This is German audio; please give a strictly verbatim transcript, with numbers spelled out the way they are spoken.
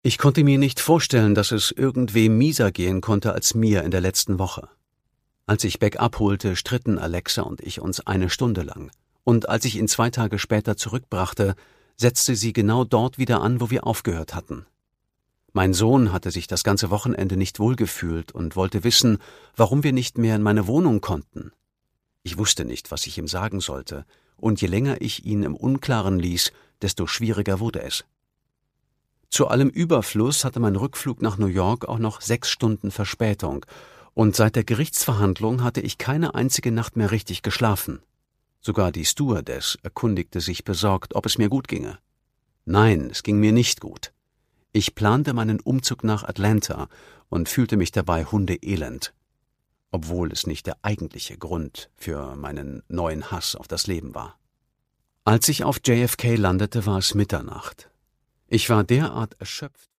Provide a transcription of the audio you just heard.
Ich konnte mir nicht vorstellen, dass es irgendwem mieser gehen konnte als mir in der letzten Woche. Als ich Beck abholte, stritten Alexa und ich uns eine Stunde lang. Und als ich ihn zwei Tage später zurückbrachte, setzte sie genau dort wieder an, wo wir aufgehört hatten. Mein Sohn hatte sich das ganze Wochenende nicht wohlgefühlt und wollte wissen, warum wir nicht mehr in meine Wohnung konnten. Ich wusste nicht, was ich ihm sagen sollte, und je länger ich ihn im Unklaren ließ, desto schwieriger wurde es. Zu allem Überfluss hatte mein Rückflug nach New York auch noch sechs Stunden Verspätung, und seit der Gerichtsverhandlung hatte ich keine einzige Nacht mehr richtig geschlafen. Sogar die Stewardess erkundigte sich besorgt, ob es mir gut ginge. Nein, es ging mir nicht gut. Ich plante meinen Umzug nach Atlanta und fühlte mich dabei hundeelend, obwohl es nicht der eigentliche Grund für meinen neuen Hass auf das Leben war. Als ich auf J F K landete, war es Mitternacht. Ich war derart erschöpft,